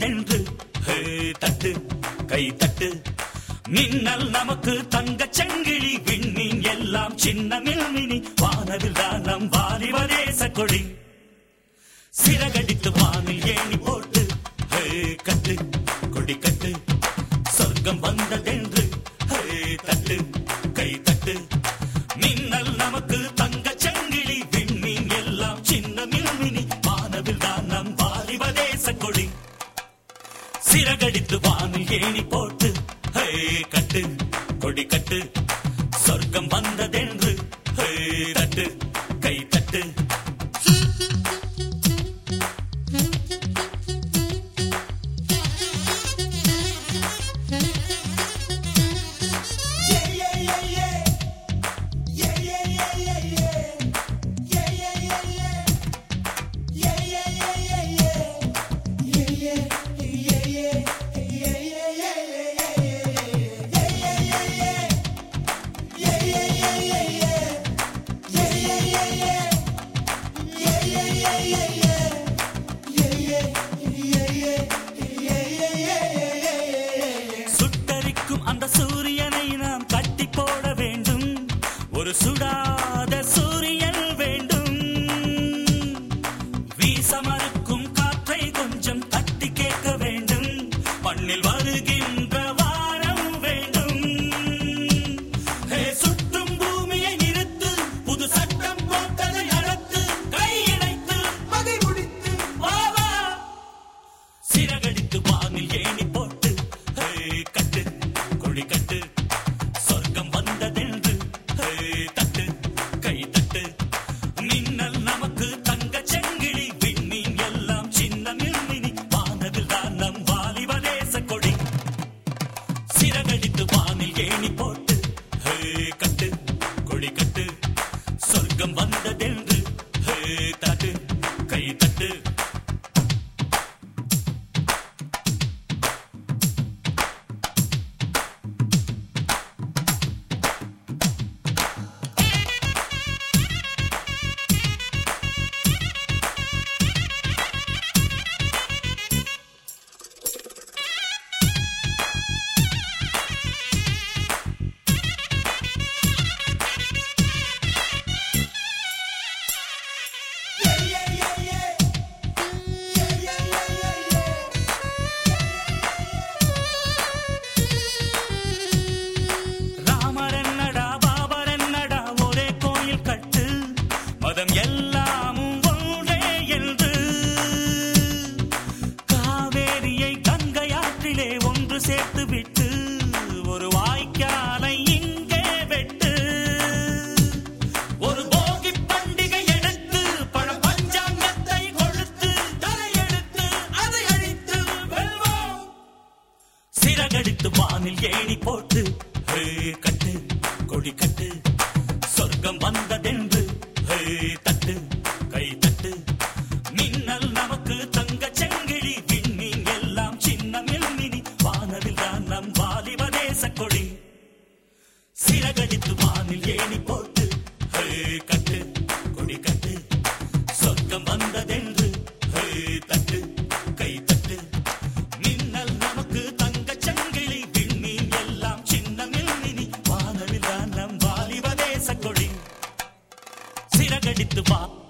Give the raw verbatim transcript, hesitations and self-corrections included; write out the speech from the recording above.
வந்ததென்று தட்டு கை தட்டு. மின்னல் நமக்கு தங்க சங்கிலி, விண்மீன் எல்லாம் சின்ன மில்மினி, வானவில் தான் நம் வாலிப தேச கொடி. சிறகடித்து வானில் ஏணி போட்டு கட்டு கொடி கட்டு. சொர்க்கம் வந்ததென்று தட்டு கை தட்டு. மின்னல் நமக்கு தங்க சங்கிலி, விண்மீன் எல்லாம் சின்ன மில்மினி, வானவில் தான் நம் வாலிப தேச கொடி. சிறகடித்து வானில் ஏணி போட்டு கட்டு கொடி கட்டு. சொர்க்கம் வந்ததென்று தட்டு கை தட்டு. சுட்டரிக்கும் அந்த சூரியனை நாம் கட்டி போட வேண்டும், ஒரு சுடாத சூரியன் வேண்டும். வீசமறுக்கும் காற்றை கொஞ்சம் தட்டி கேட்க வேண்டும், மண்ணில் வருகின்ற வாரம் வேண்டும். சுற்றும் பூமியை நிறுத்து, புது சட்டம் போட்டதை நடத்து, கையிணைத்து அதை முடித்து வா வா. சிறகடித்து வானில் ஏணி போட்டு கட்டு கொடி கட்டு. சொர்க்கம் வந்ததென்று தட்டு கை தட்டு. மின்னல் நமக்கு தங்க சங்கிலி, விண்மீன் எல்லாம் சின்ன மில்மினி, வானவில் தான் நம் வாலிப தேச கொடி. சிறகடித்து வானில் ஏணி போட்டு கட்டு கொடி கட்டு. சொர்க்கம் வந்ததென்று தட்டு கை தட்டு. எல்லாமும் ஒன்றே என்று காவேரியை கங்கையாற்றிலே ஒன்று சேர்த்து விட்டு, ஒரு வாய்க்காலை இங்கே வெட்டு. ஒரு போகி பண்டிகை எடுத்து, பழ பஞ்சாங்கத்தை கொடுத்து, தலையெடுத்து அதை அழித்து வெல்வோம். சிறகடித்து வானில் ஏணி போட்டு கட்டு கொடி கட்டு. சொர்க்கம் வந்ததென்று தட்டு கை தட்டு. மின்னல் நமக்கு தங்க சங்கிலி, விண்மீன் எல்லாம் சின்ன மில்மினி, வானவில் தான் நம் வாலிப தேச கொடி. சிறகடித்து வானில் ஏணி போட்டு கட்டு கொடி கட்டு. சொர்க்கம் வந்ததென்று தட்டு கை தட்டு. மின்னல் நமக்கு தங்க சங்கிலி, விண்மீன் எல்லாம் சின்ன மில்மினி, வானவில் தான் நம் வாலிப தேச கொடி. சிறகடித்து வா